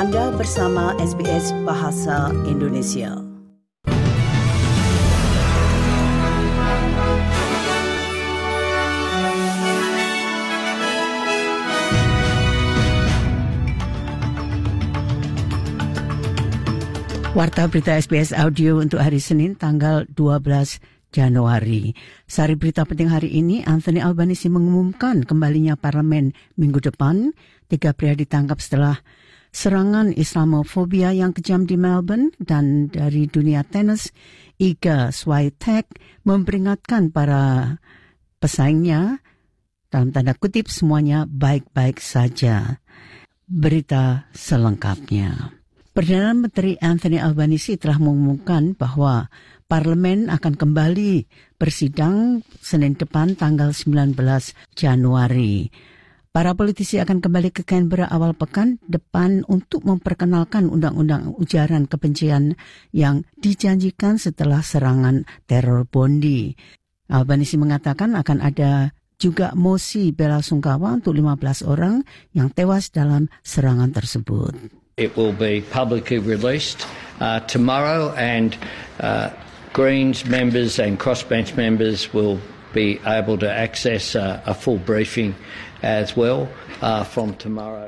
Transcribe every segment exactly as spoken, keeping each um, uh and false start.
Anda bersama S B S Bahasa Indonesia. Warta berita S B S Audio untuk hari Senin tanggal dua belas Januari. Sari berita penting hari ini, Anthony Albanese mengumumkan kembalinya parlemen minggu depan. Tiga pria ditangkap setelah serangan Islamofobia yang kejam di Melbourne, dan dari dunia tenis, Iga Swiatek memperingatkan para pesaingnya, dalam tanda kutip, semuanya baik-baik saja. Berita selengkapnya. Perdana Menteri Anthony Albanese telah mengumumkan bahwa parlemen akan kembali bersidang Senin depan tanggal sembilan belas Januari. Para politisi akan kembali ke Canberra awal pekan depan untuk memperkenalkan undang-undang ujaran kebencian yang dijanjikan setelah serangan teror Bondi. Albanese mengatakan akan ada juga mosi bela sungkawa untuk lima belas orang yang tewas dalam serangan tersebut. It will be publicly released uh, tomorrow, and uh, Greens members and crossbench members will be able to access uh, a full briefing as well uh, from tomorrow.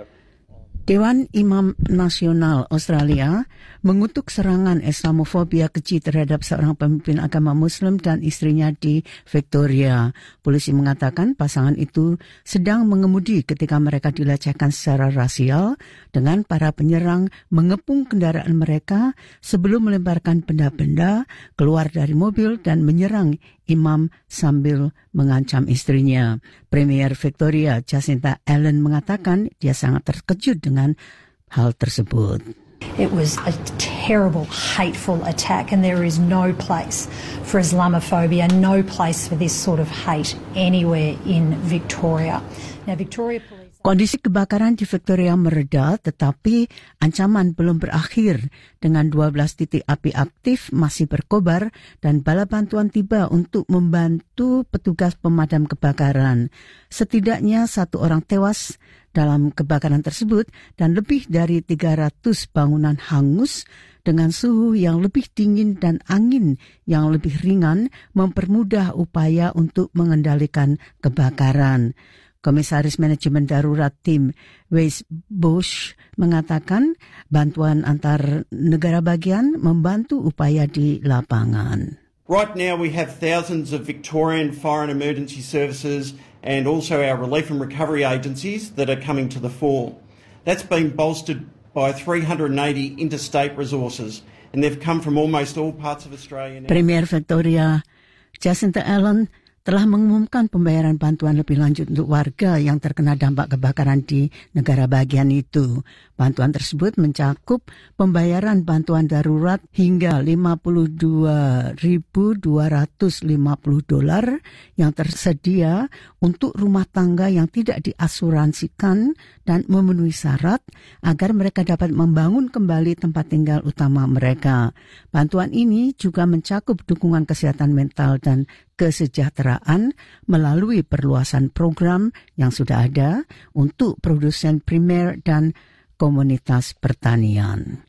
Dewan Imam Nasional Australia mengutuk serangan Islamofobia keji terhadap seorang pemimpin agama Muslim dan istrinya di Victoria. Polisi mengatakan pasangan itu sedang mengemudi ketika mereka dilecehkan secara rasial dengan para penyerang mengepung kendaraan mereka sebelum melemparkan benda-benda keluar dari mobil dan menyerang imam sambil mengancam istrinya. Premier Victoria Jacinta Allen mengatakan dia sangat terkejut dengan hal tersebut. It was a terrible, hateful attack, and there is no place for Islamophobia, no place for this sort of hate anywhere in Victoria. Now, Victoria Police... Kondisi kebakaran di Victoria mereda, tetapi ancaman belum berakhir. Dengan dua belas titik api aktif masih berkobar dan bala bantuan tiba untuk membantu petugas pemadam kebakaran. Setidaknya satu orang tewas dalam kebakaran tersebut dan lebih dari tiga ratus bangunan hangus. Dengan suhu yang lebih dingin dan angin yang lebih ringan mempermudah upaya untuk mengendalikan kebakaran. Komisaris Manajemen Darurat Tim Wes Bush mengatakan bantuan antar negara bagian membantu upaya di lapangan. Right now we have thousands of Victorian Fire and Emergency Services and also our relief and recovery agencies that are coming to the fore. That's been bolstered by three hundred eighty interstate resources, and they've come from almost all parts of Australia now. Premier Victoria Jacinta Allen telah mengumumkan pembayaran bantuan lebih lanjut untuk warga yang terkena dampak kebakaran di negara bagian itu. Bantuan tersebut mencakup pembayaran bantuan darurat hingga lima puluh dua ribu dua ratus lima puluh dolar yang tersedia untuk rumah tangga yang tidak diasuransikan dan memenuhi syarat agar mereka dapat membangun kembali tempat tinggal utama mereka. Bantuan ini juga mencakup dukungan kesehatan mental dan kesejahteraan melalui perluasan program yang sudah ada untuk produsen primer dan komunitas pertanian.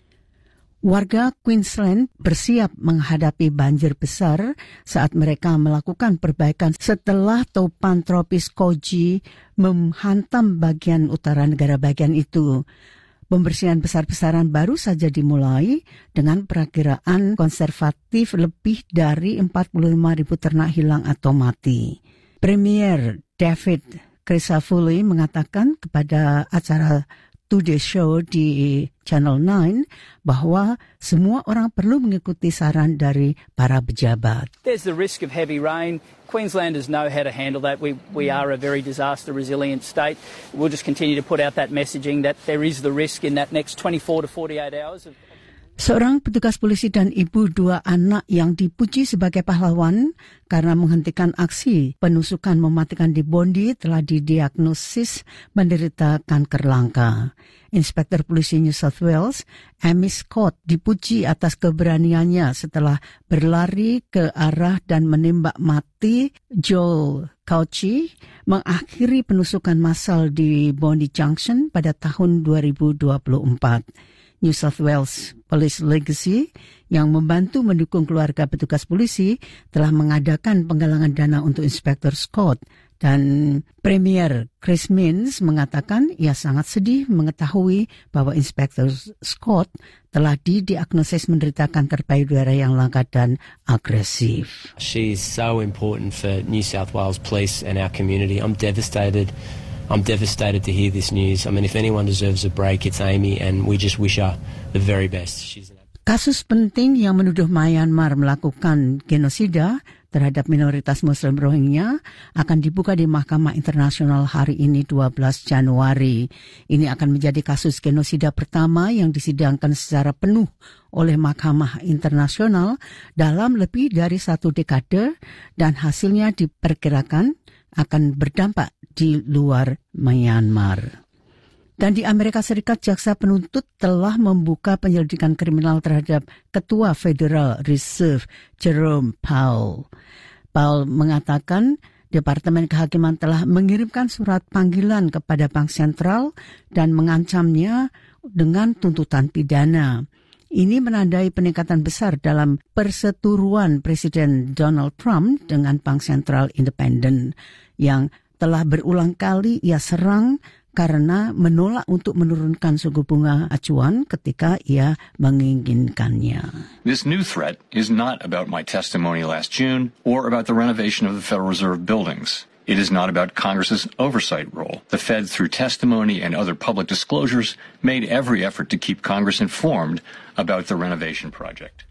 Warga Queensland bersiap menghadapi banjir besar saat mereka melakukan perbaikan setelah topan tropis Koji menghantam bagian utara negara bagian itu. Pembersihan besar-besaran baru saja dimulai dengan perakiraan konservatif lebih dari empat puluh lima ribu ternak hilang atau mati. Premier David Crisafulli mengatakan kepada acara Today Show di Channel nine bahwa semua orang perlu mengikuti saran dari para pejabat. There's the risk of heavy rain. Queenslanders know how to handle that. We we are a very disaster resilient state. We'll just continue to put out that messaging that there is the risk in that next twenty-four to forty-eight hours of... Seorang petugas polisi dan ibu dua anak yang dipuji sebagai pahlawan karena menghentikan aksi penusukan mematikan di Bondi telah didiagnosis menderita kanker langka. Inspektur Polisi New South Wales, Amy Scott, dipuji atas keberaniannya setelah berlari ke arah dan menembak mati Joel Cauchi, mengakhiri penusukan massal di Bondi Junction pada tahun dua ribu dua puluh empat. New South Wales Police Legacy yang membantu mendukung keluarga petugas polisi telah mengadakan penggalangan dana untuk Inspektur Scott. Dan Premier Chris Minns mengatakan ia sangat sedih mengetahui bahwa Inspektur Scott telah didiagnosis menderita kanker payudara yang langka dan agresif. She's so important for New South Wales Police and our community. I'm devastated. I'm devastated to hear this news. I mean, if anyone deserves a break, it's Amy, and we just wish her the very best. She's an... Kasus penting yang menuduh Myanmar melakukan genosida terhadap minoritas Muslim Rohingya akan dibuka di Mahkamah Internasional hari ini dua belas Januari. Ini akan menjadi kasus genosida pertama yang disidangkan secara penuh oleh Mahkamah Internasional dalam lebih dari satu dekade dan hasilnya diperkirakan akan berdampak di luar Myanmar. Dan di Amerika Serikat, jaksa penuntut telah membuka penyelidikan kriminal terhadap Ketua Federal Reserve Jerome Powell. Powell mengatakan Departemen Kehakiman telah mengirimkan surat panggilan kepada Bank Sentral dan mengancamnya dengan tuntutan pidana. Ini menandai peningkatan besar dalam perseteruan Presiden Donald Trump dengan Bank Sentral Independen yang telah berulang kali ia serang karena menolak untuk menurunkan suku bunga acuan ketika ia menginginkannya. This new threat is not about my testimony last June or about the renovation of the Federal Reserve buildings. It is not about Congress's oversight role. The Fed, through testimony and other public disclosures, made every effort to keep Congress informed about the renovation project.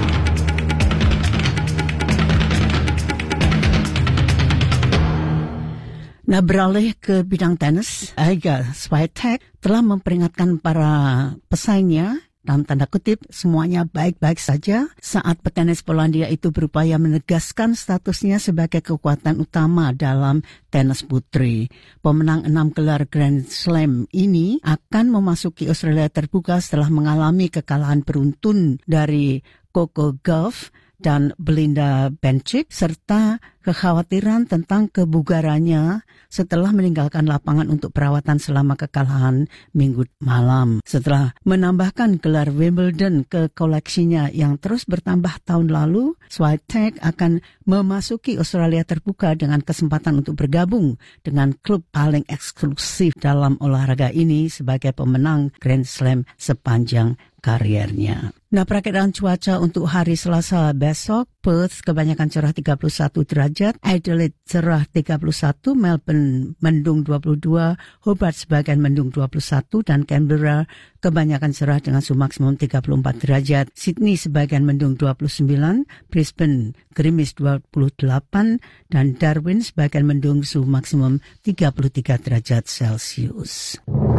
Nah, beralih ke bidang tenis, Iga Swiatek telah memperingatkan para pesaingnya, dalam tanda kutip, semuanya baik-baik saja saat petenis Polandia itu berupaya menegaskan statusnya sebagai kekuatan utama dalam tenis putri. Pemenang enam gelar Grand Slam ini akan memasuki Australia terbuka setelah mengalami kekalahan beruntun dari Coco Gauff dan Belinda Bencic, serta kekhawatiran tentang kebugarannya setelah meninggalkan lapangan untuk perawatan selama kekalahan minggu malam. Setelah menambahkan gelar Wimbledon ke koleksinya yang terus bertambah tahun lalu, Swiatek akan memasuki Australia terbuka dengan kesempatan untuk bergabung dengan klub paling eksklusif dalam olahraga ini sebagai pemenang Grand Slam sepanjang kariernya. Nah, perakiraan cuaca untuk hari Selasa besok, Perth kebanyakan cerah tiga puluh satu derajat, Adelaide cerah tiga puluh satu, Melbourne mendung dua puluh dua, Hobart sebagian mendung dua puluh satu, dan Canberra kebanyakan cerah dengan suhu maksimum tiga puluh empat derajat, Sydney sebagian mendung dua puluh sembilan, Brisbane gerimis dua puluh delapan, dan Darwin sebagian mendung suhu maksimum tiga puluh tiga derajat Celcius.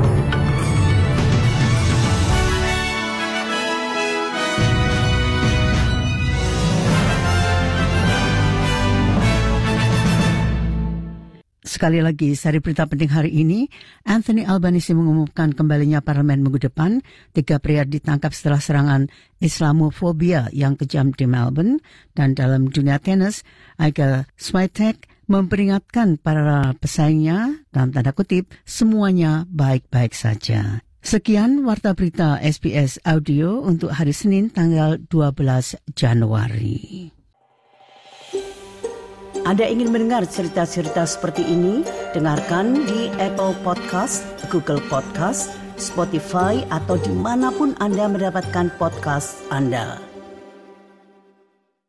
Sekali lagi, sari berita penting hari ini, Anthony Albanese mengumumkan kembalinya parlemen minggu depan. Tiga pria ditangkap setelah serangan Islamofobia yang kejam di Melbourne. Dan dalam dunia tenis, Iga Swiatek memperingatkan para pesaingnya, dalam tanda kutip, semuanya baik-baik saja. Sekian Warta Berita S B S Audio untuk hari Senin tanggal dua belas Januari. Anda ingin mendengar cerita-cerita seperti ini? Dengarkan di Apple Podcast, Google Podcast, Spotify, atau dimanapun Anda mendapatkan podcast Anda.